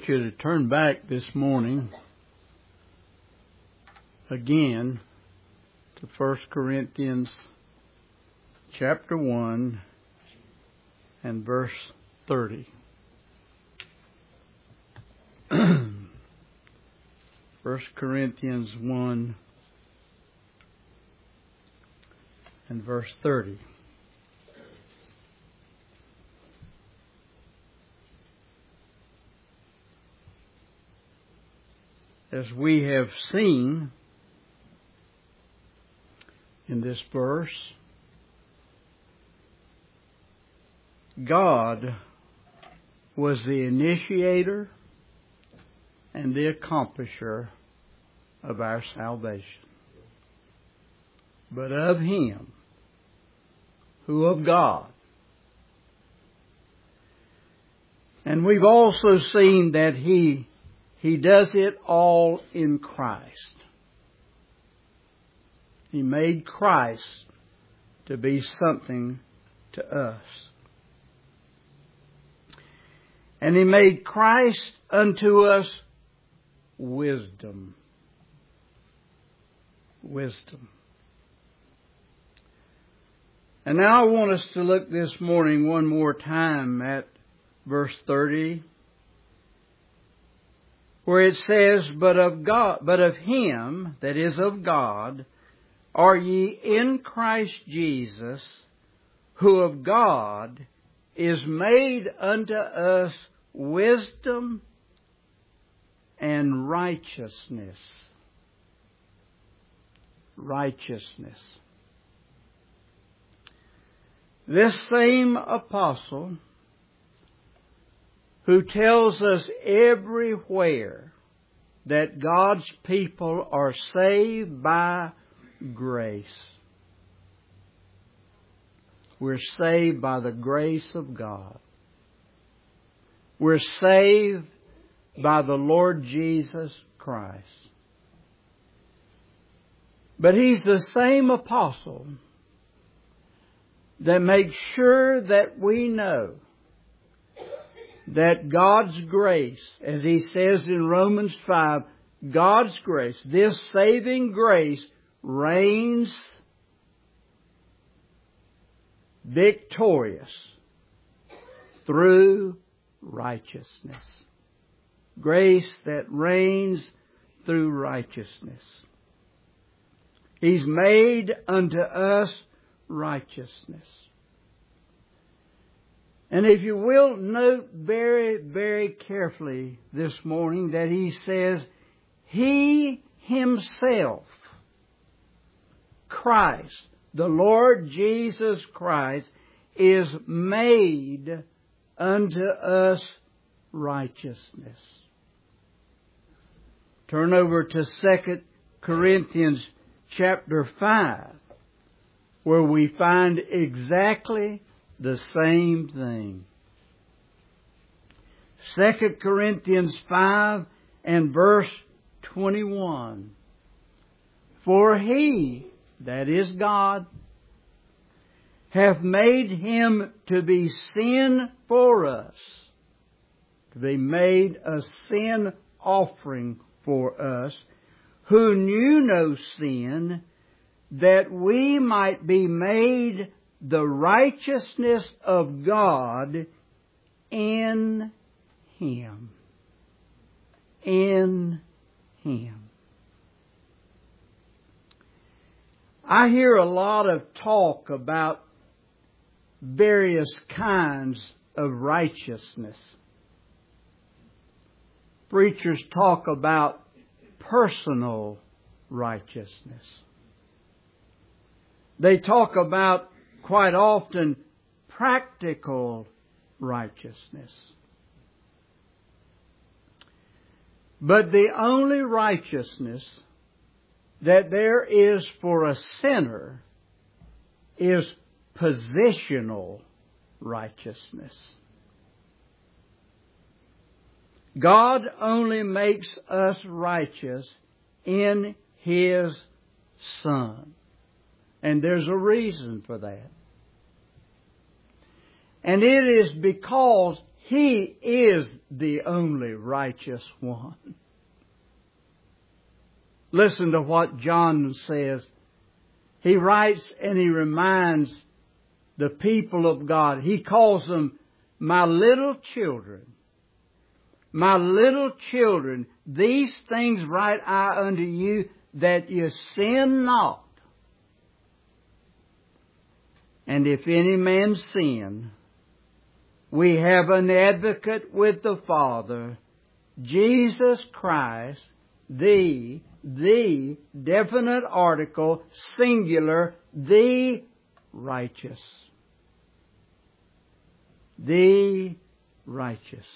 want you to turn back this morning again to 1 Corinthians chapter 1 and verse 30. 1 Corinthians 1 and verse 30. As we have seen in this verse, God was the initiator and the accomplisher of our salvation. But of Him, who of God. And we've also seen that He does it all in Christ. He made Christ to be something to us. And He made Christ unto us wisdom. Wisdom. And now I want us to look this morning one more time at verse 30, where it says, but of Him, that is of God, are ye in Christ Jesus, who of God is made unto us wisdom and righteousness. Righteousness. This same apostle, who tells us everywhere that God's people are saved by grace. We're saved by the grace of God. We're saved by the Lord Jesus Christ. But he's the same apostle that makes sure that we know that God's grace, as he says in Romans 5, God's grace, this saving grace, reigns victorious through righteousness. Grace that reigns through righteousness. He's made unto us righteousness. And if you will, note very, very carefully this morning that he says, He Himself, Christ, the Lord Jesus Christ, is made unto us righteousness. Turn over to 2 Corinthians chapter 5, where we find exactly the same thing. 2 Corinthians 5 and verse 21. For He, that is God, hath made Him to be sin for us, to be made a sin offering for us, who knew no sin, that we might be made the righteousness of God in Him. In Him. I hear a lot of talk about various kinds of righteousness. Preachers talk about personal righteousness. They talk about, quite often, practical righteousness. But the only righteousness that there is for a sinner is positional righteousness. God only makes us righteous in His Son. And there's a reason for that. And it is because He is the only righteous one. Listen to what John says. He writes and he reminds the people of God. He calls them, my little children. My little children, these things write I unto you, that you sin not. And if any man sin, we have an advocate with the Father, Jesus Christ, the definite article, singular, the righteous. The righteous.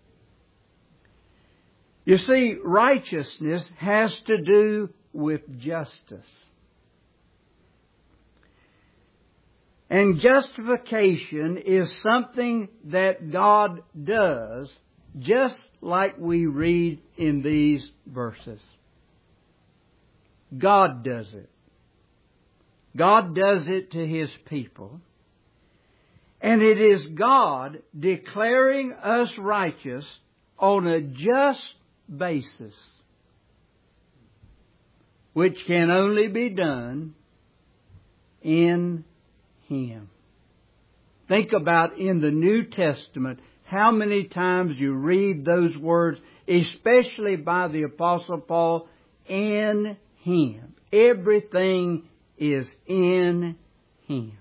You see, righteousness has to do with justice. And justification is something that God does, just like we read in these verses. God does it. God does it to His people. And it is God declaring us righteous on a just basis, which can only be done in Him. Think about in the New Testament how many times you read those words, especially by the Apostle Paul, in Him. Everything is in Him.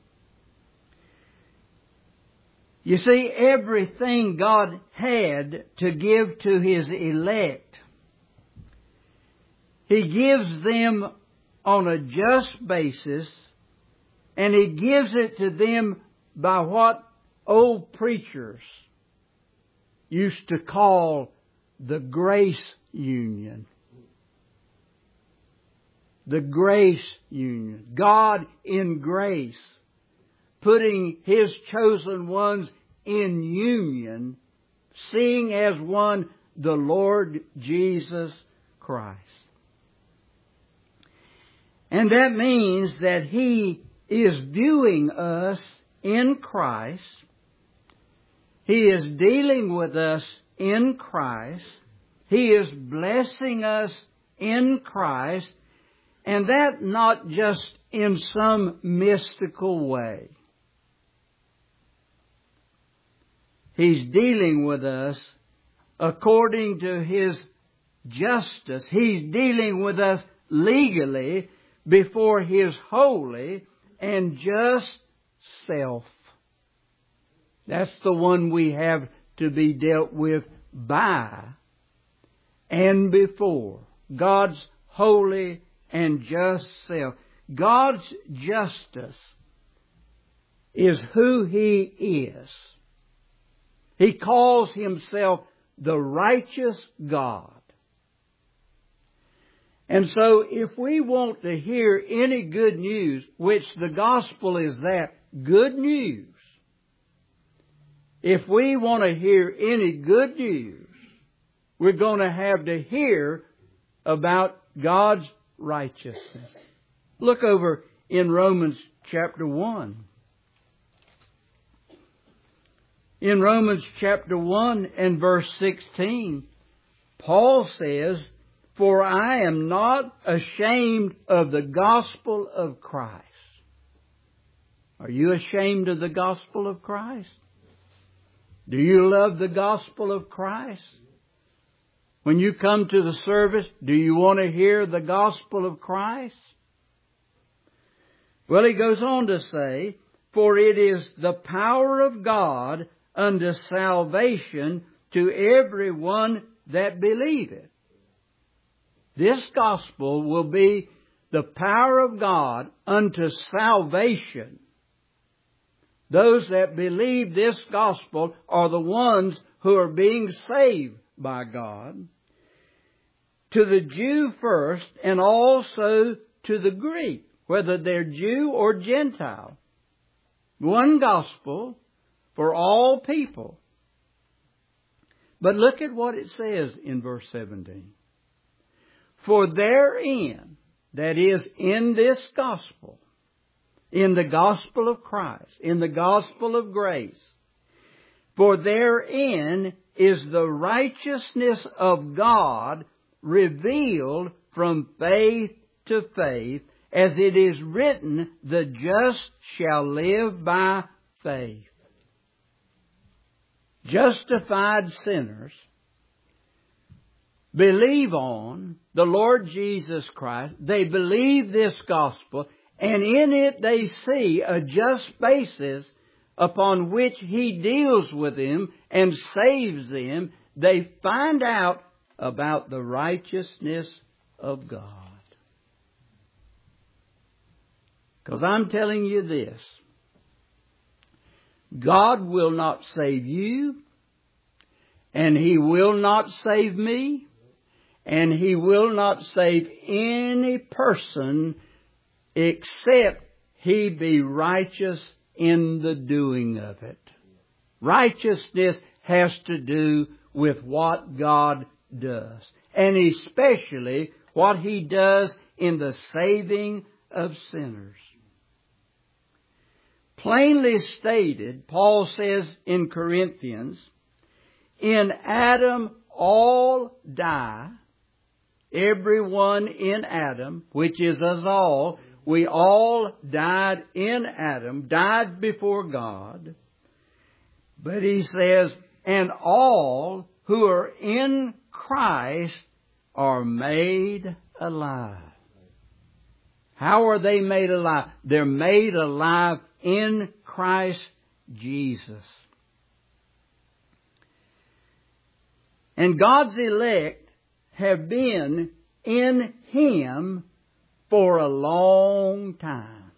You see, everything God had to give to His elect, He gives them on a just basis, and He gives it to them by what old preachers used to call the grace union. The grace union. God in grace, putting His chosen ones in union, seeing as one the Lord Jesus Christ. And that means that He is viewing us in Christ. He is dealing with us in Christ. He is blessing us in Christ. And that not just in some mystical way. He's dealing with us according to His justice. He's dealing with us legally before His holy and just self. That's the one we have to be dealt with by and before. God's holy and just self. God's justice is who He is. He calls Himself the righteous God. And so if we want to hear any good news, which the gospel is that, good news. If we want to hear any good news, we're going to have to hear about God's righteousness. Look over in Romans chapter 1. In Romans chapter 1 and verse 16, Paul says, "For I am not ashamed of the gospel of Christ." Are you ashamed of the gospel of Christ? Do you love the gospel of Christ? When you come to the service, do you want to hear the gospel of Christ? Well, he goes on to say, "For it is the power of God unto salvation to everyone that believeth." This gospel will be the power of God unto salvation. Those that believe this gospel are the ones who are being saved by God. To the Jew first, and also to the Greek, whether they're Jew or Gentile. One gospel for all people. But look at what it says in verse 17. "For therein," that is, in this gospel, in the gospel of Christ, in the gospel of grace, For therein is the righteousness of God revealed from faith to faith, as it is written, the just shall live by faith. Justified sinners believe on the Lord Jesus Christ. They believe this gospel, and in it they see a just basis upon which He deals with them and saves them. They find out about the righteousness of God. Because I'm telling you this, God will not save you, and He will not save me, and He will not save any person except he be righteous in the doing of it. Righteousness has to do with what God does, and especially what He does in the saving of sinners. Plainly stated, Paul says in Corinthians, in Adam all die, everyone in Adam, which is us all. We all died in Adam, died before God. But he says, and all who are in Christ are made alive. How are they made alive? They're made alive in Christ Jesus. And God's elect have been in Him for a long time.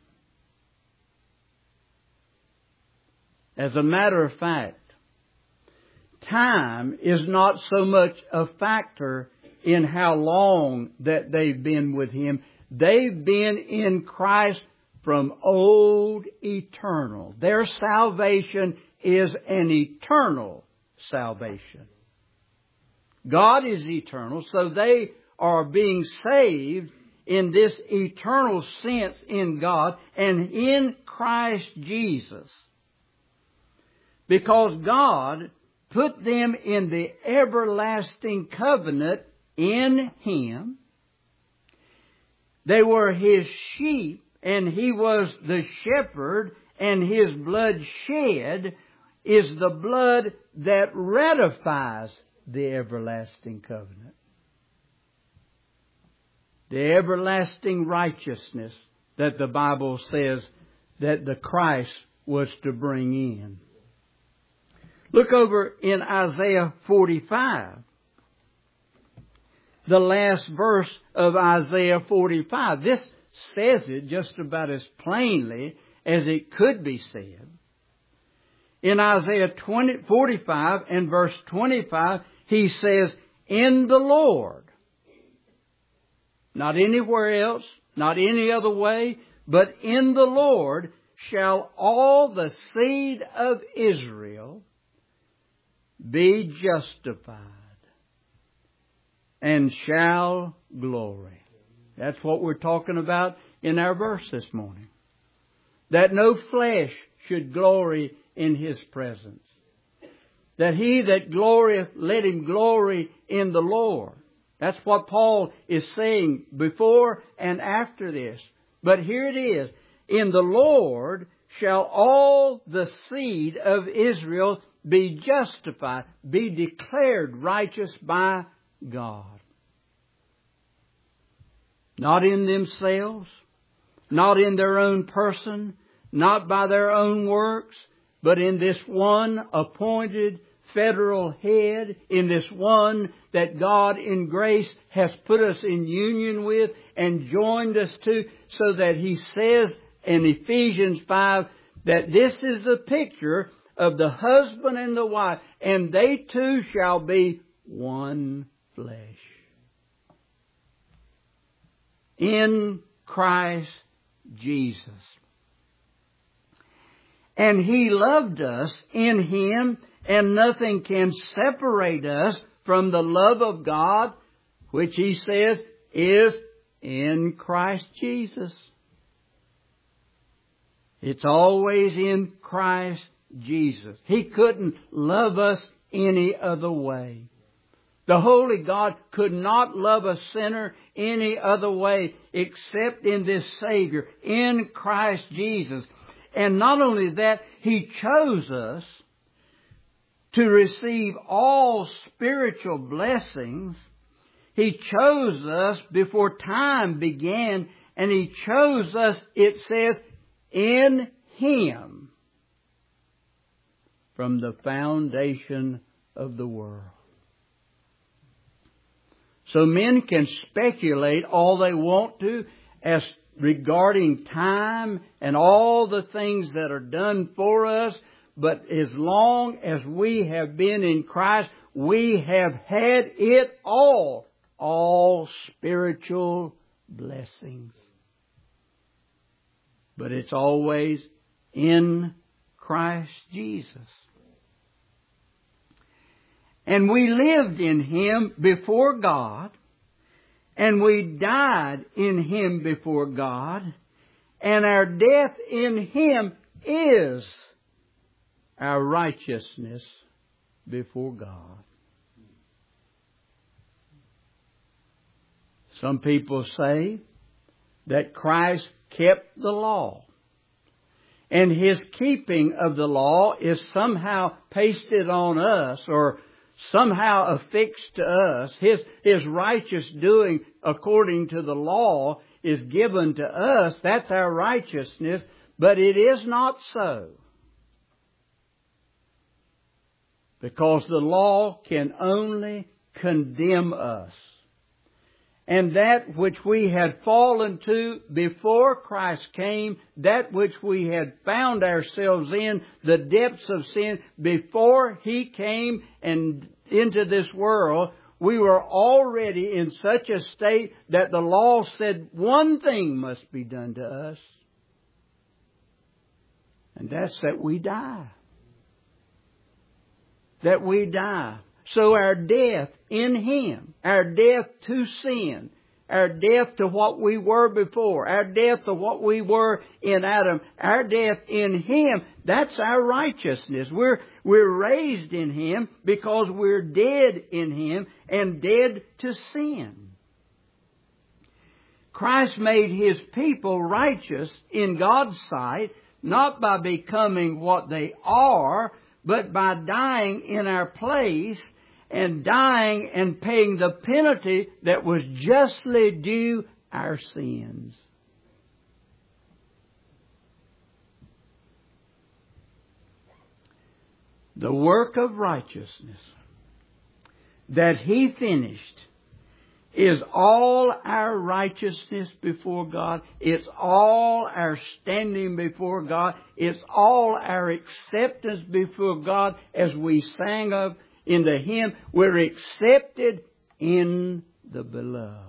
As a matter of fact, time is not so much a factor in how long that they've been with Him. They've been in Christ from old eternal. Their salvation is an eternal salvation. God is eternal, so they are being saved in this eternal sense in God and in Christ Jesus. Because God put them in the everlasting covenant in Him. They were His sheep, and He was the shepherd, and His blood shed is the blood that ratifies the everlasting covenant. The everlasting righteousness that the Bible says that the Christ was to bring in. Look over in Isaiah 45. The last verse of Isaiah 45. This says it just about as plainly as it could be said. In Isaiah 45 and verse 25, he says, in the Lord. Not anywhere else, not any other way, but in the Lord shall all the seed of Israel be justified and shall glory. That's what we're talking about in our verse this morning. That no flesh should glory in His presence. That he that glorieth, let him glory in the Lord. That's what Paul is saying before and after this. But here it is. In the Lord shall all the seed of Israel be justified, be declared righteous by God. Not in themselves, not in their own person, not by their own works, but in this one appointed federal head, in this one that God in grace has put us in union with and joined us to, so that He says in Ephesians 5 that this is a picture of the husband and the wife, and they two shall be one flesh. In Christ Jesus. And He loved us in Him, and nothing can separate us from the love of God, which He says is in Christ Jesus. It's always in Christ Jesus. He couldn't love us any other way. The Holy God could not love a sinner any other way except in this Savior, in Christ Jesus. And not only that, He chose us to receive all spiritual blessings. He chose us before time began, and He chose us, it says, in Him from the foundation of the world. So men can speculate all they want to as regarding time and all the things that are done for us, but as long as we have been in Christ, we have had it all spiritual blessings. But it's always in Christ Jesus. And we lived in Him before God, and we died in Him before God, and our death in Him is our righteousness before God. Some people say that Christ kept the law, and His keeping of the law is somehow pasted on us or somehow affixed to us. His righteous doing according to the law is given to us. That's our righteousness. But it is not so. Because the law can only condemn us. And that which we had fallen to before Christ came, that which we had found ourselves in, the depths of sin, before He came and into this world, we were already in such a state that the law said one thing must be done to us. And that's that we die. That we die. So our death in Him, our death to sin, our death to what we were before, our death to what we were in Adam, our death in Him, that's our righteousness. We're raised in Him because we're dead in Him and dead to sin. Christ made His people righteous in God's sight, not by becoming what they are, but by dying in our place and dying and paying the penalty that was justly due our sins. The work of righteousness that He finished is all our righteousness before God. It's all our standing before God. It's all our acceptance before God, as we sang of in the hymn. We're accepted in the Beloved.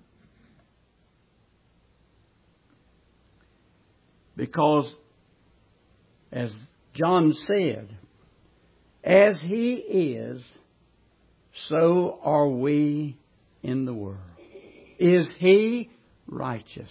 Because, as John said, as He is, so are we in the world. Is He righteous?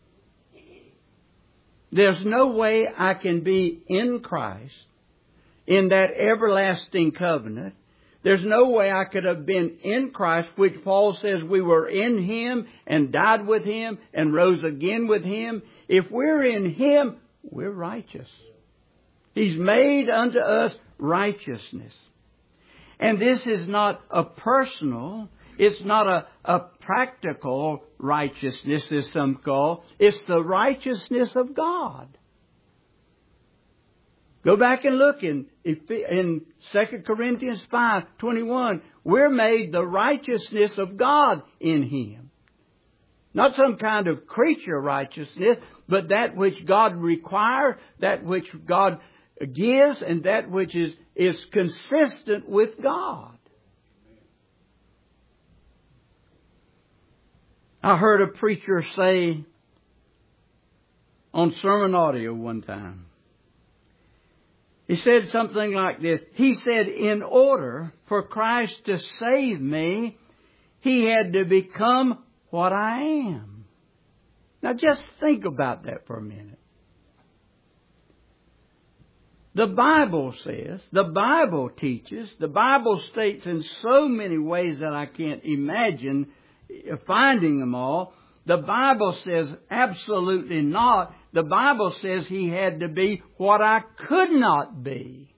There's no way I can be in Christ, in that everlasting covenant. There's no way I could have been in Christ, which Paul says we were in Him and died with Him and rose again with Him. If we're in Him, we're righteous. He's made unto us righteousness. And this is not a personal, it's not a practical righteousness, as some call. It's the righteousness of God. Go back and look in 2 Corinthians 5:21. We're made the righteousness of God in Him. Not some kind of creature righteousness, but that which God requires, that which God gives, and that which is consistent with God. I heard a preacher say on sermon audio one time. He said something like this. He said, in order for Christ to save me, He had to become what I am. Now just think about that for a minute. The Bible says, the Bible teaches, the Bible states in so many ways that I can't imagine finding them all. The Bible says absolutely not. The Bible says He had to be what I could not be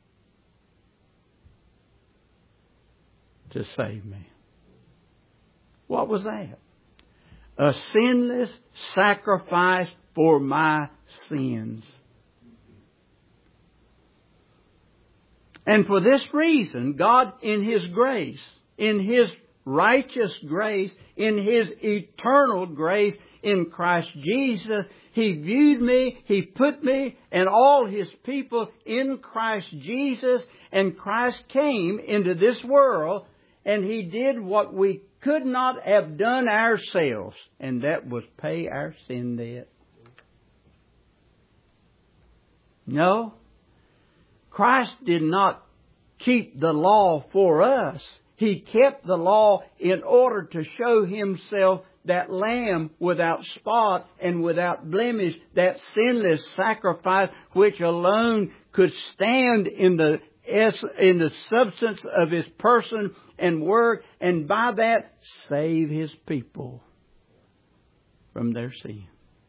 to save me. What was that? A sinless sacrifice for my sins. And for this reason, God, in His grace, in His righteous grace, in His eternal grace, in Christ Jesus, He viewed me, He put me and all His people in Christ Jesus, and Christ came into this world, and He did what we could not have done ourselves, and that was pay our sin debt. No, Christ did not keep the law for us. He kept the law in order to show Himself that Lamb without spot and without blemish, that sinless sacrifice which alone could stand in the substance of His person and work, and by that save His people from their sin.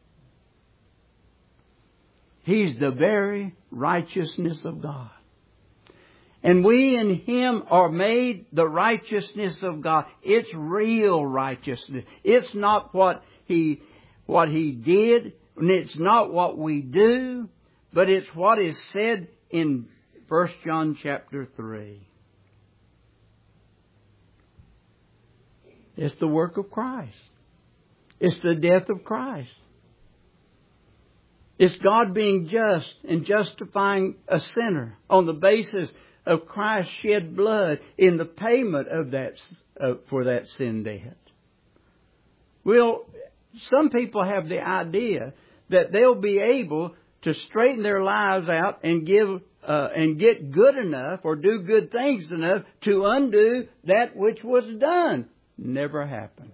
He's the very righteousness of God. And we in Him are made the righteousness of God. It's real righteousness. It's not what He did, and it's not what we do, but it's what is said in 1 John chapter 3. It's the work of Christ. It's the death of Christ. It's God being just and justifying a sinner on the basis of Christ's shed blood in the payment of that for that sin debt. Well, some people have the idea that they'll be able to straighten their lives out and give and get good enough or do good things enough to undo that which was done. Never happened.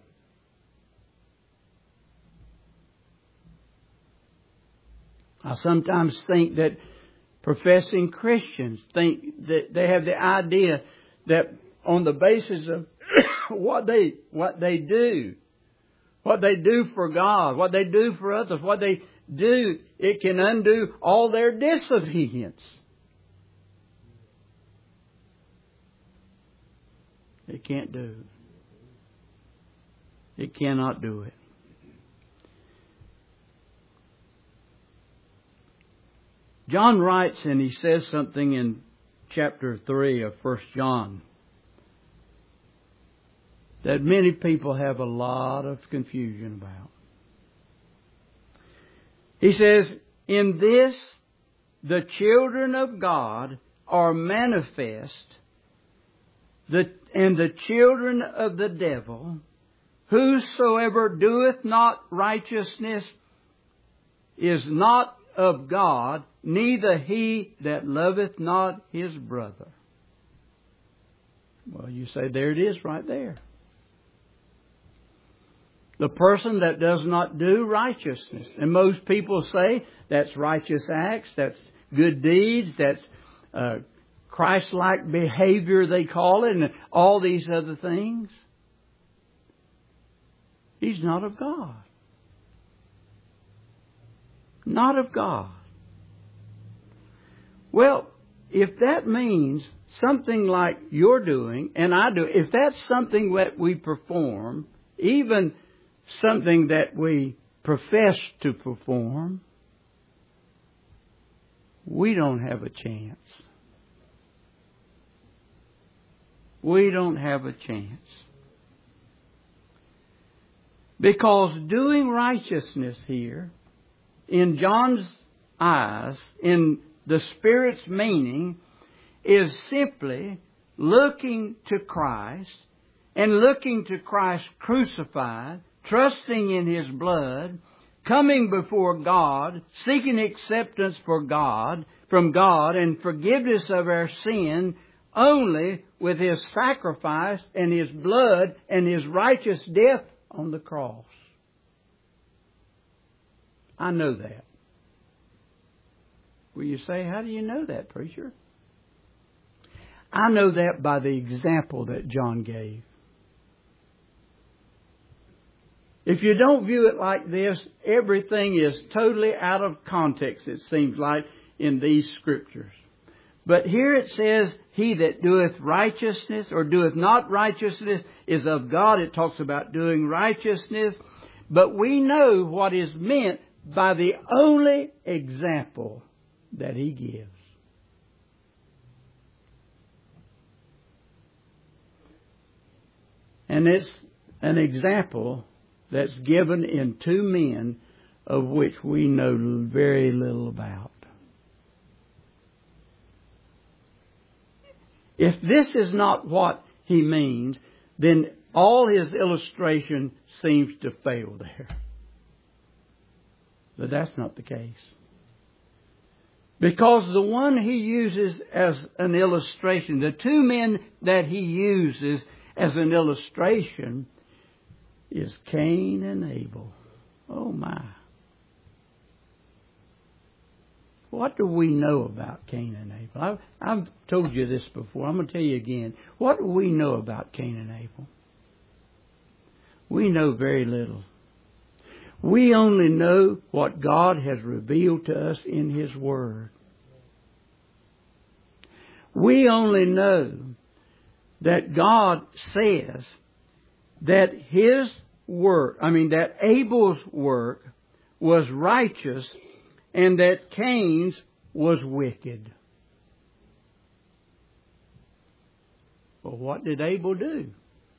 I sometimes think that professing Christians think that they have the idea that on the basis of what they do for God, what they do for others, what they do, it can undo all their disobedience. It can't do it. It cannot do it. John writes, and he says something in chapter 3 of 1 John that many people have a lot of confusion about. He says, "In this the children of God are manifest, and the children of the devil. Whosoever doeth not righteousness is not of God, neither he that loveth not his brother." Well, you say, there it is right there. The person that does not do righteousness. And most people say that's righteous acts, that's good deeds, that's Christ-like behavior, they call it, and all these other things. He's not of God. Not of God. Well, if that means something like you're doing and I do, if that's something that we perform, even something that we profess to perform, we don't have a chance. We don't have a chance. Because doing righteousness here, in John's eyes, in the Spirit's meaning, is simply looking to Christ and looking to Christ crucified, trusting in His blood, coming before God, seeking acceptance from God and forgiveness of our sin only with His sacrifice and His blood and His righteous death on the cross. I know that. Well, you say, how do you know that, preacher? I know that by the example that John gave. If you don't view it like this, everything is totally out of context, it seems like, in these scriptures. But here it says, he that doeth righteousness or doeth not righteousness is of God. It talks about doing righteousness. But we know what is meant by the only example that he gives. And it's an example that's given in two men of which we know very little about. If this is not what he means, then all his illustration seems to fail there. But that's not the case. Because the one he uses as an illustration, the two men that he uses as an illustration, is Cain and Abel. Oh my. What do we know about Cain and Abel? I've told you this before. I'm going to tell you again. What do we know about Cain and Abel? We know very little. We only know what God has revealed to us in His Word. We only know that God says that his work, that Abel's work was righteous and that Cain's was wicked. Well, what did Abel do?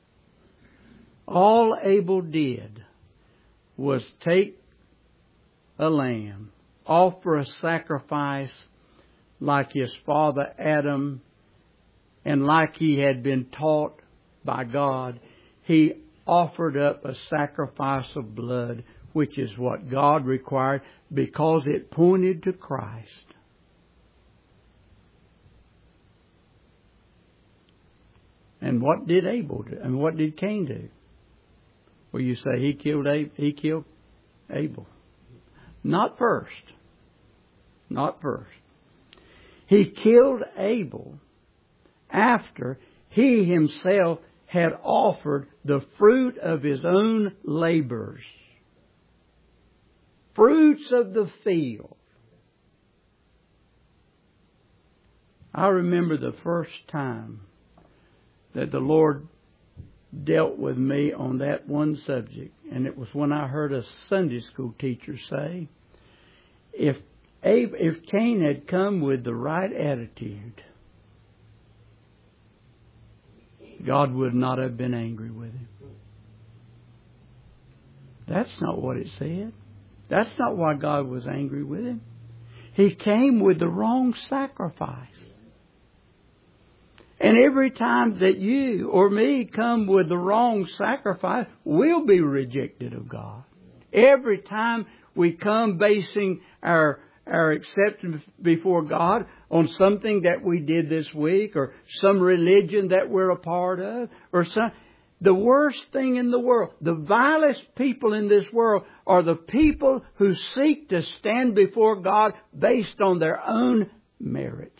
All Abel did was take a lamb, offer a sacrifice like his father Adam, and like he had been taught by God. He offered up a sacrifice of blood, which is what God required because it pointed to Christ. And what did Abel do? And what did Cain do? Well, you say he killed Abel. Not first. Not first. He killed Abel after he himself had offered the fruit of his own labors. Fruits of the field. I remember the first time that the Lord dealt with me on that one subject, and it was when I heard a Sunday school teacher say, if Cain had come with the right attitude, God would not have been angry with him. That's not what it said. That's not why God was angry with him. He came with the wrong sacrifice. And every time that you or me come with the wrong sacrifice, we'll be rejected of God. Every time we come basing our acceptance before God on something that we did this week, or some religion that we're a part of, or the worst thing in the world, the vilest people in this world are the people who seek to stand before God based on their own merits,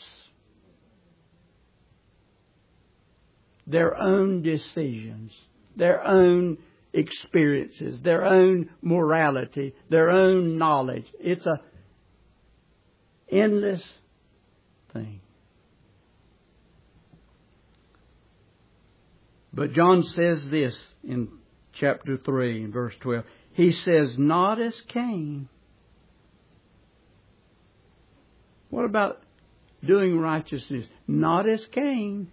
their own decisions, their own experiences, their own morality, their own knowledge. It's a endless thing. But John says this in chapter 3 and verse 12. He says, not as Cain. What about doing righteousness? Not as Cain,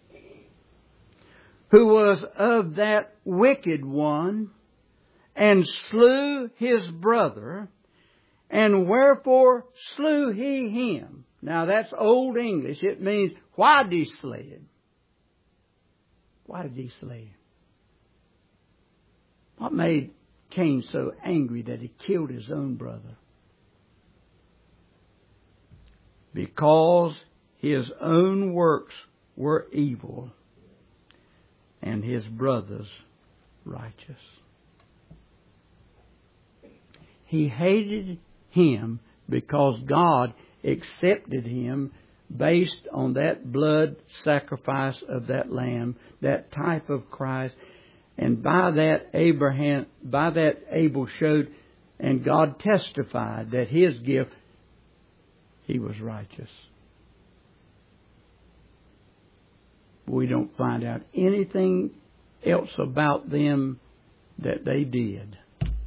who was of that wicked one, and slew his brother. And wherefore slew he him? Now that's Old English. It means, why did he slay him? Why did he slay him? What made Cain so angry that he killed his own brother? Because his own works were evil and his brother's righteous. He hated him because God accepted Him based on that blood sacrifice of that lamb, that type of Christ. And by that Abel showed, and God testified that his gift, he was righteous. We don't find out anything else about them that they did.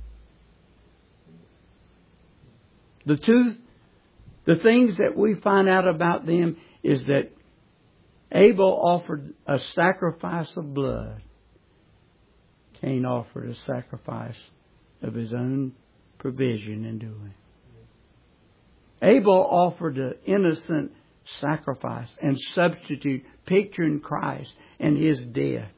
The things that we find out about them is that Abel offered a sacrifice of blood. Cain offered a sacrifice of his own provision and doing. Abel offered an innocent sacrifice and substitute, picturing Christ and His death.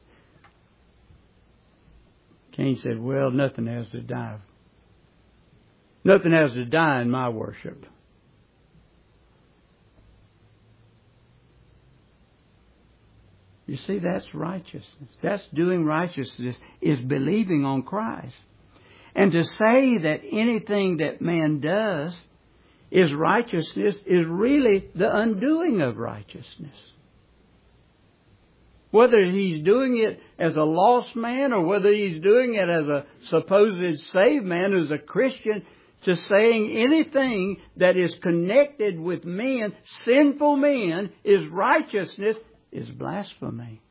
Cain said, well, nothing has to die. Nothing has to die in my worship. You see, that's righteousness. That's doing righteousness, is believing on Christ. And to say that anything that man does is righteousness is really the undoing of righteousness. Whether he's doing it as a lost man or whether he's doing it as a supposed saved man who's a Christian, to saying anything that is connected with men, sinful men, is righteousness, is blasphemy.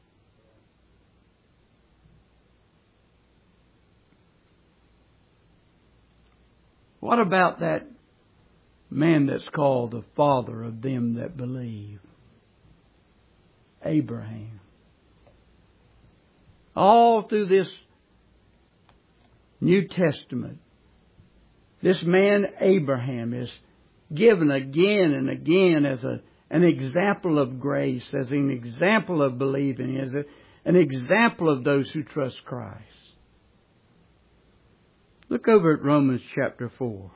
What about that man that's called the father of them that believe? Abraham. All through this New Testament, this man Abraham is given again and again as an example of grace, as an example of believing, as an example of those who trust Christ. Look over at Romans chapter 4.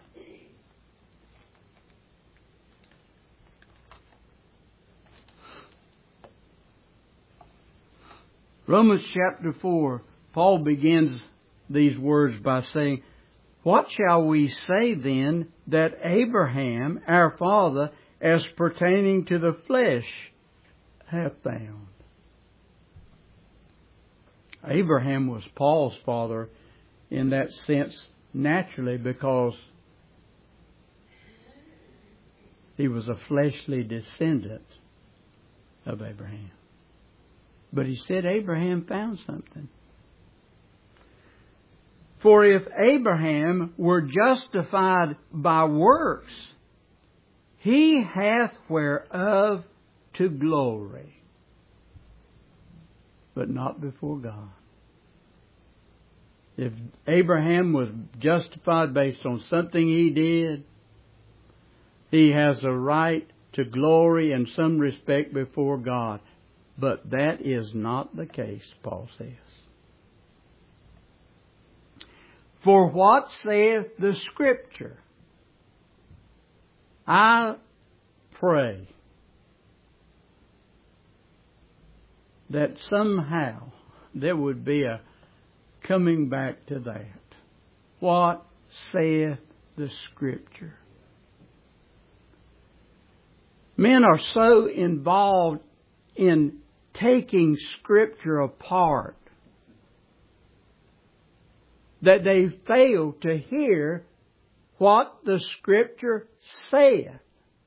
Romans chapter 4, Paul begins these words by saying, what shall we say then that Abraham, our father, as pertaining to the flesh, hath found? Abraham was Paul's father in that sense naturally because he was a fleshly descendant of Abraham. But he said Abraham found something. For if Abraham were justified by works, he hath whereof to glory, but not before God. If Abraham was justified based on something he did, he has a right to glory in some respect before God. But that is not the case, Paul says. For what saith the Scripture? I pray that somehow there would be a coming back to that. What saith the Scripture? Men are so involved in taking Scripture apart that they fail to hear what the Scripture saith.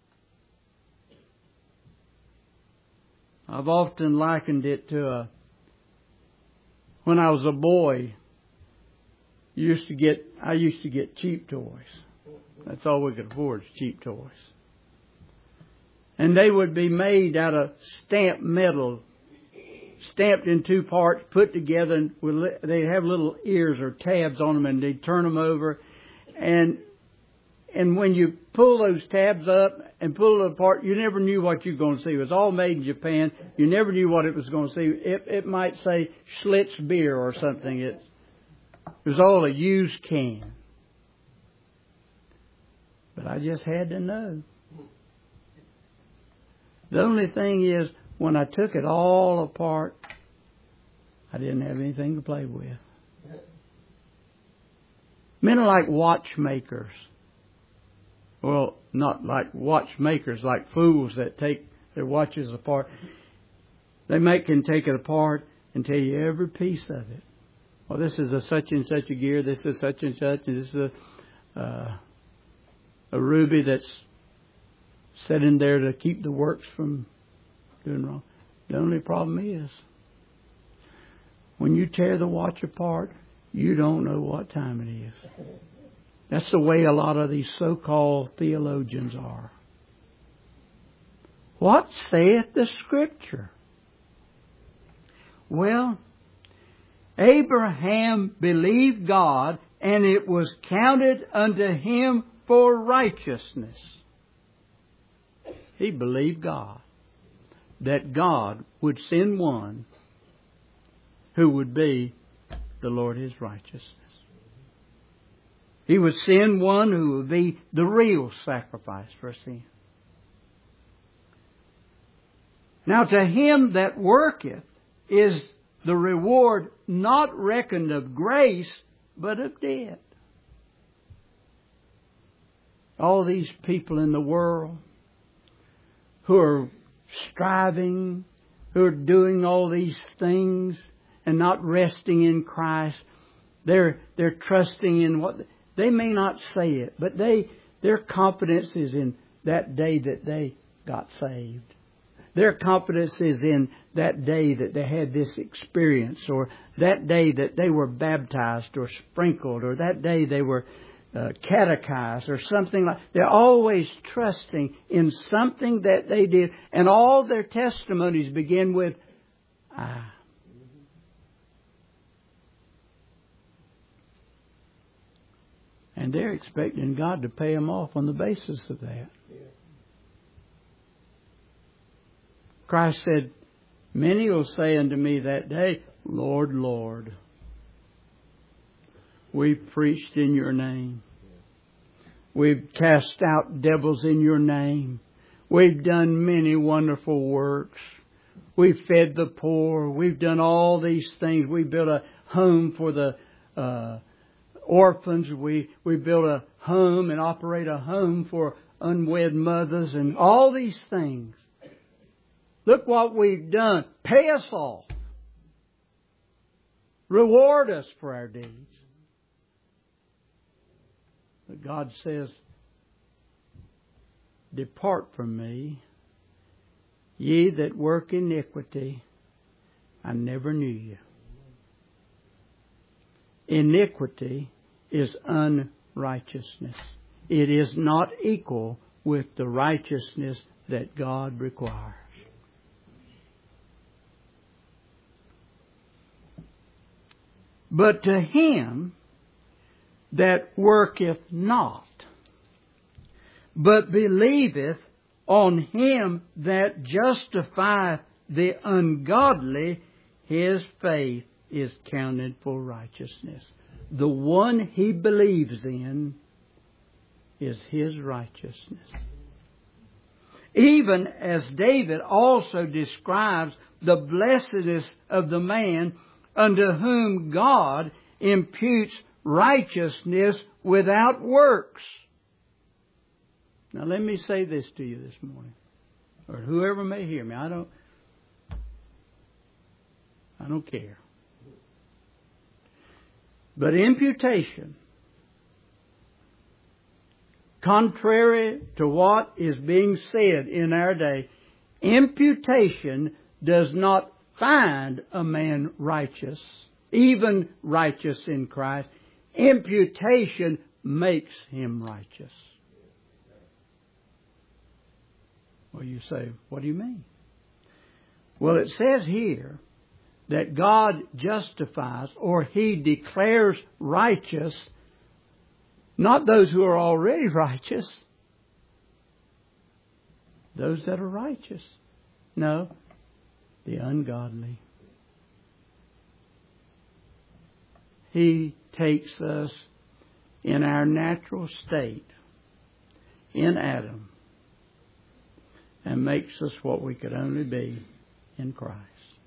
I've often likened it to when I was a boy, I used to get cheap toys. That's all we could afford is cheap toys. And they would be made out of stamped metal, stamped in two parts, put together, and they'd have little ears or tabs on them, and they'd turn them over. And when you pull those tabs up and pull it apart, you never knew what you were going to see. It was all made in Japan. You never knew what it was going to see. It might say Schlitz beer or something. It was all a used can. But I just had to know. The only thing is, when I took it all apart, I didn't have anything to play with. Men are like watchmakers. Well, not like watchmakers, like fools that take their watches apart. They can take it apart and tell you every piece of it. Well, this is a such and such a gear. This is such and such. And this is a ruby that's set in there to keep the works from doing wrong. The only problem is, when you tear the watch apart, you don't know what time it is. That's the way a lot of these so-called theologians are. What saith the Scripture? Well, Abraham believed God, and it was counted unto him for righteousness. He believed God, that God would send one who would be the Lord his righteousness. He would send one who would be the real sacrifice for sin. Now to him that worketh is the reward not reckoned of grace, but of debt. All these people in the world who are striving, who are doing all these things and not resting in Christ, they're trusting in what they may not say it, but their confidence is in that day that they got saved. Their confidence is in that day that they had this experience, or that day that they were baptized or sprinkled, or that day they were catechized or something like. They're always trusting in something that they did, and all their testimonies begin with "I." And they're expecting God to pay them off on the basis of that. Christ said, "Many will say unto me that day, Lord, Lord, we've preached in your name. We've cast out devils in your name. We've done many wonderful works. We've fed the poor. We've done all these things. We built a home for the orphans. We built a home and operate a home for unwed mothers and all these things. Look what we've done. Pay us off. Reward us for our deeds." But God says, "Depart from me, ye that work iniquity. I never knew you." Iniquity is unrighteousness. It is not equal with the righteousness that God requires. But to him that worketh not, but believeth on him that justifieth the ungodly, his faith is counted for righteousness. The one he believes in is his righteousness. Even as David also describes the blessedness of the man unto whom God imputes righteousness without works. Now let me say this to you this morning, or whoever may hear me. I don't care. But imputation, contrary to what is being said in our day, imputation does not find a man righteous, even righteous in Christ. Imputation makes him righteous. Well, you say, what do you mean? Well, it says here that God justifies, or He declares righteous, not those who are already righteous, those that are righteous. No, the ungodly. He takes us in our natural state, in Adam, and makes us what we could only be in Christ.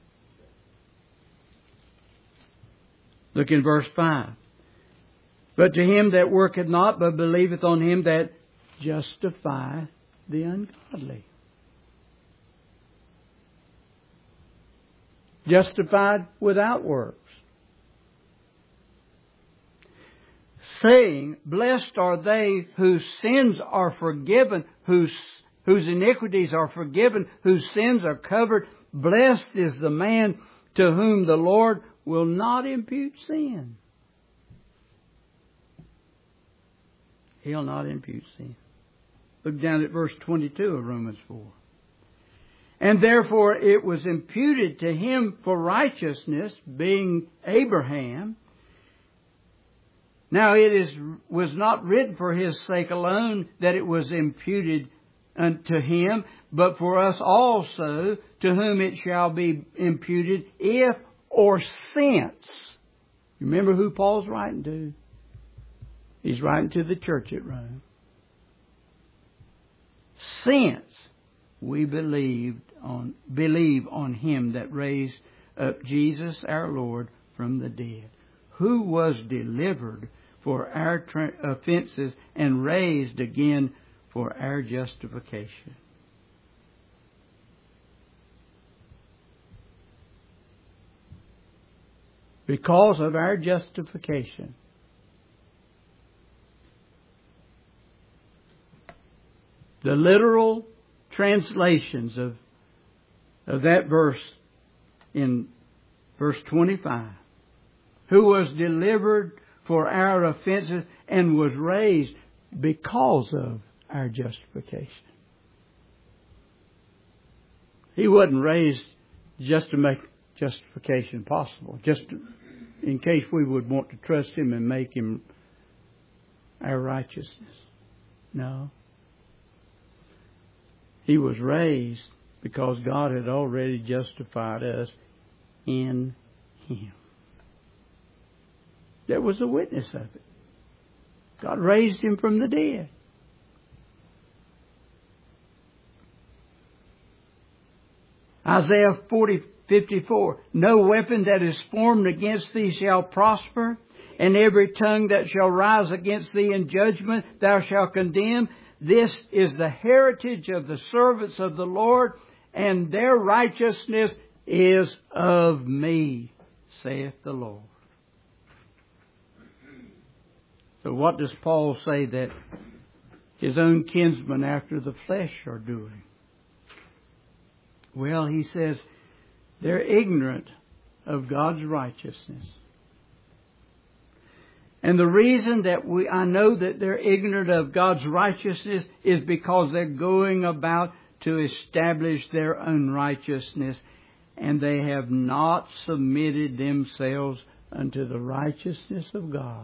Look in verse 5. But to him that worketh not, but believeth on him that justify the ungodly. Justified without works. Saying, blessed are they whose sins are forgiven, whose iniquities are forgiven, whose sins are covered. Blessed is the man to whom the Lord will not impute sin. He'll not impute sin. Look down at verse 22 of Romans 4. And therefore it was imputed to him for righteousness, being Abraham. Now was not written for his sake alone that it was imputed unto him, but for us also, to whom it shall be imputed, if or since. You remember who Paul's writing to? He's writing to the church at Rome. Since we believe on him that raised up Jesus our Lord from the dead, who was delivered for our offenses and raised again for our justification. Because of our justification. The literal translations of that verse in verse 25. Who was delivered for our offenses and was raised because of our justification. He wasn't raised just to make justification possible, just in case we would want to trust Him and make Him our righteousness. No. He was raised because God had already justified us in Him. There was a witness of it. God raised Him from the dead. Isaiah 40:54. No weapon that is formed against thee shall prosper, and every tongue that shall rise against thee in judgment thou shalt condemn. This is the heritage of the servants of the Lord, and their righteousness is of me, saith the Lord. So what does Paul say that his own kinsmen after the flesh are doing? Well, he says they're ignorant of God's righteousness. And the reason that I know that they're ignorant of God's righteousness is because they're going about to establish their own righteousness, and they have not submitted themselves unto the righteousness of God.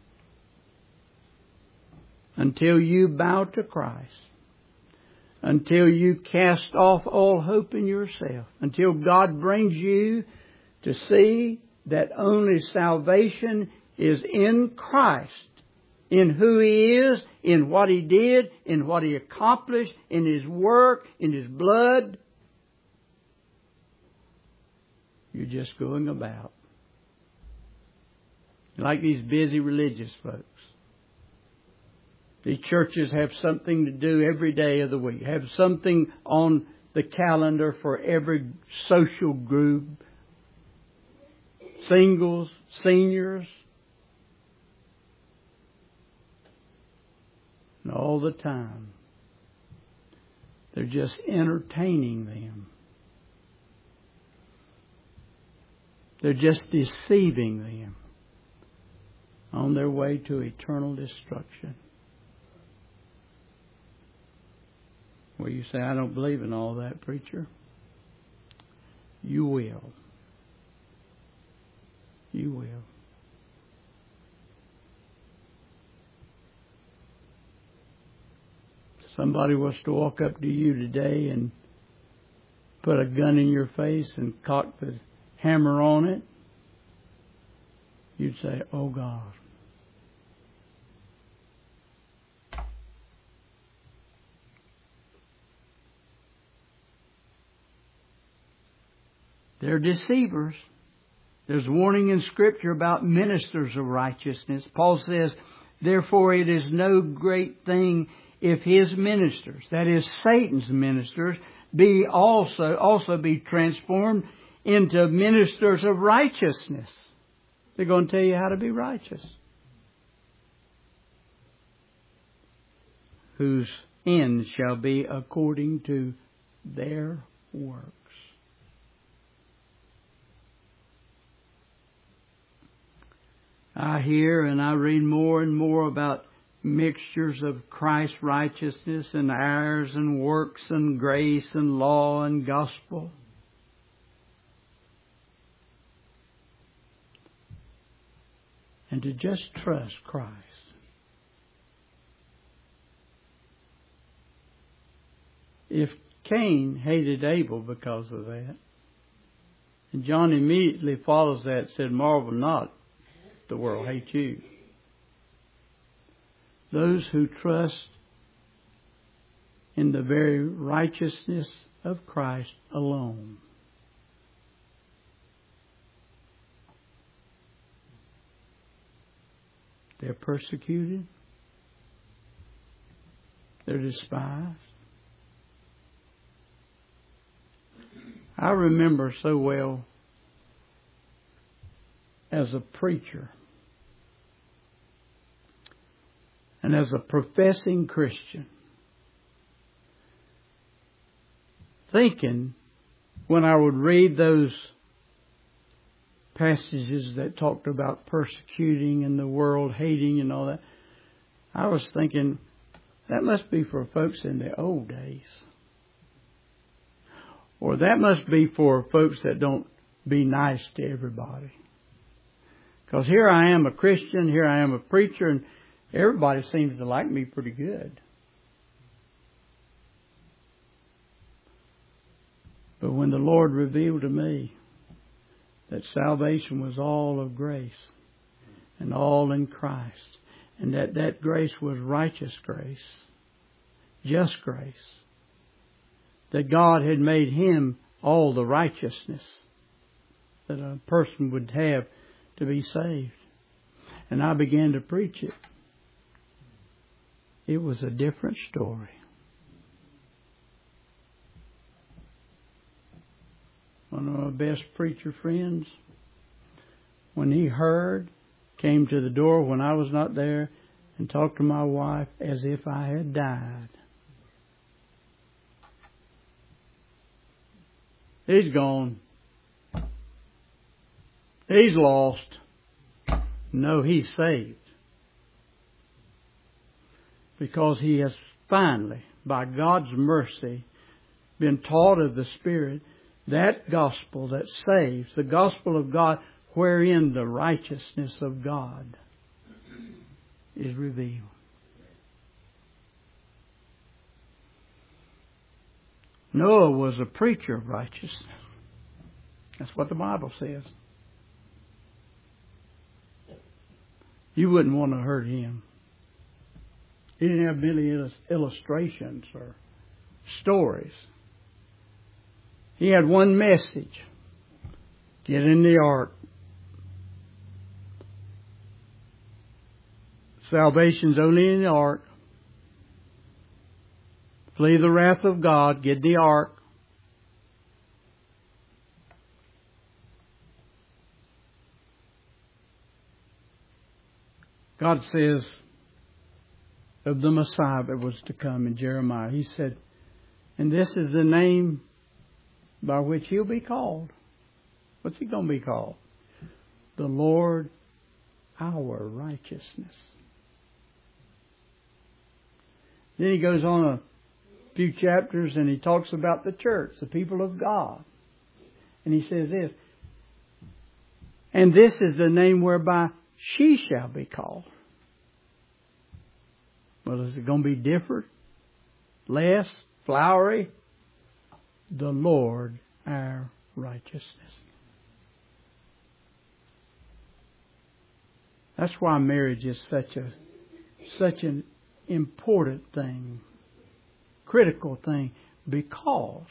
Until you bow to Christ, until you cast off all hope in yourself, until God brings you to see that only salvation is in Christ, in who He is, in what He did, in what He accomplished, in His work, in His blood. You're just going about like these busy religious folks. These churches have something to do every day of the week, have something on the calendar for every social group, singles, seniors. And all the time, they're just entertaining them. They're just deceiving them on their way to eternal destruction. Well, you say, I don't believe in all that, preacher. You will. You will. Somebody was to walk up to you today and put a gun in your face and cock the hammer on it, you'd say, oh God. They're deceivers. There's warning in Scripture about ministers of righteousness. Paul says, therefore it is no great thing if his ministers, that is Satan's ministers, be also be transformed into ministers of righteousness. They're going to tell you how to be righteous. Whose end shall be according to their works. I hear and I read more and more about mixtures of Christ's righteousness and ours and works and grace and law and gospel. And to just trust Christ. If Cain hated Abel because of that, and John immediately follows that and said, marvel not, the world hates you. Those who trust in the very righteousness of Christ alone. They're persecuted. They're despised. I remember so well as a preacher and as a professing Christian, thinking when I would read those passages that talked about persecuting and the world hating and all that, I was thinking that must be for folks in the old days. Or that must be for folks that don't be nice to everybody. Because here I am a Christian, here I am a preacher, and everybody seems to like me pretty good. But when the Lord revealed to me that salvation was all of grace and all in Christ, and that grace was righteous grace, just grace, that God had made Him all the righteousness that a person would have to be saved. And I began to preach it. It was a different story. One of my best preacher friends, when he heard, came to the door when I was not there and talked to my wife as if I had died. He's gone. He's lost. No, he's saved. Because he has finally, by God's mercy, been taught of the Spirit that gospel that saves, the gospel of God, wherein the righteousness of God is revealed. Noah was a preacher of righteousness. That's what the Bible says. You wouldn't want to hurt him. He didn't have many illustrations or stories. He had one message. Get in the ark. Salvation's only in the ark. Flee the wrath of God. Get the ark. God says of the Messiah that was to come in Jeremiah, He said, and this is the name by which He'll be called. What's He going to be called? The Lord our righteousness. Then He goes on a few chapters and He talks about the church, the people of God. And He says this, and this is the name whereby she shall be called. Well, is it going to be different? Less? Flowery? The Lord our righteousness. That's why marriage is such an important thing, critical thing, because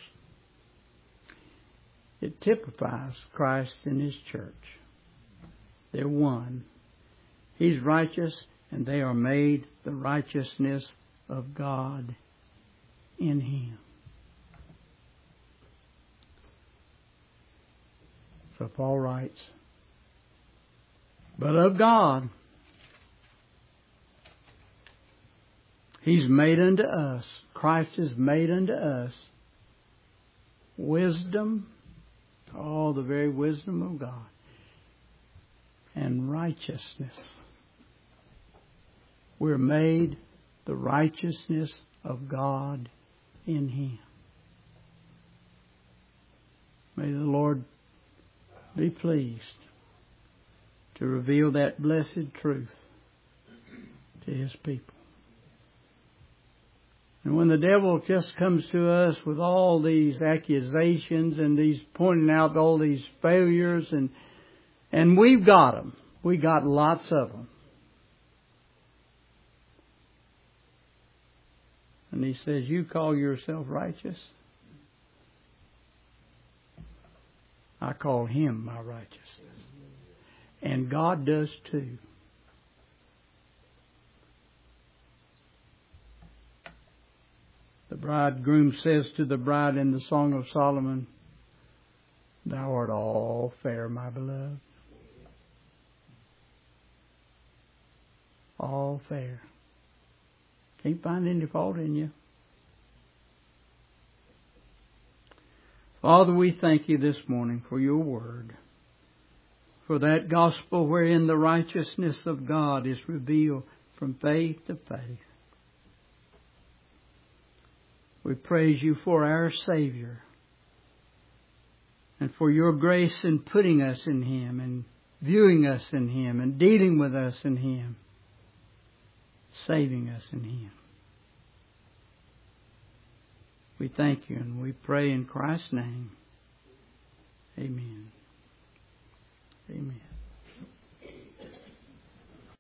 it typifies Christ and His church. They're one. He's righteous, and they are made the righteousness of God in Him. So Paul writes, but of God, He's made unto us, Christ is made unto us, wisdom, the very wisdom of God, and righteousness. We're made the righteousness of God in Him. May the Lord be pleased to reveal that blessed truth to His people. And when the devil just comes to us with all these accusations and these pointing out all these failures, and we've got them. We got lots of them. And he says, you call yourself righteous? I call Him my righteousness. And God does too. The bridegroom says to the bride in the Song of Solomon, thou art all fair, my beloved. All fair. Can't find any fault in you. Father, we thank You this morning for Your word, for that gospel wherein the righteousness of God is revealed from faith to faith. We praise You for our Savior and for Your grace in putting us in Him and viewing us in Him and dealing with us in Him, saving us in Him. We thank You and we pray in Christ's name. Amen.